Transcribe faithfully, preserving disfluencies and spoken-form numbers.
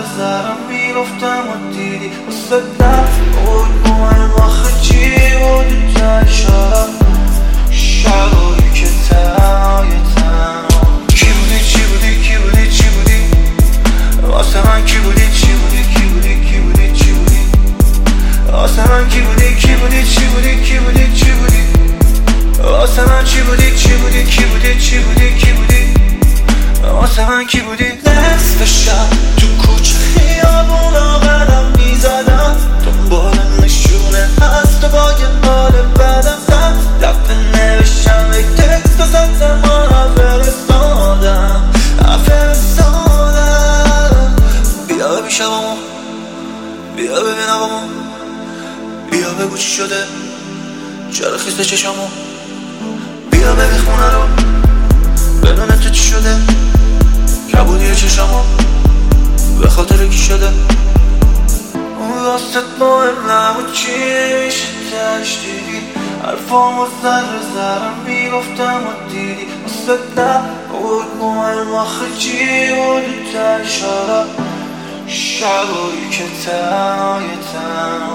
زرم میگفتم و دیدی واسه رفت بود مهم آخه چی بود تو اشارم شبایی که تنهای تنها کی بودی چی بودی کی بودی چی بودی واسه من کی بودی چی بودی کی بودی کی بودی چی بودی واسه من کی بودی کی بودی چی بودی کی بودی چی بودی واسه من چی بودی چی بودی کی بودی چی بودی کی بودی واسه من کی بودی نصف شب تو کوچه خیابونا قدم میزدم دنبال نشونه هست و با یه حال بدم زد دفعه نوشتم یک تکست و زدم آن فرستادم فرستادم بیا ببین شبامو بیا ببین هوامو بیا بگو چی شده چرا خیسته چشامو بیا ببین خونه رو بدون تو چی شده کبودی چشامو به خاطر کی شده اون راستت مهم نبود چی میشه تشدیدی حرفامو زر زرم میگفتم و دیدی واسه نبود مهم آخه چی بود تو اشارم شبایی که تنهای تنها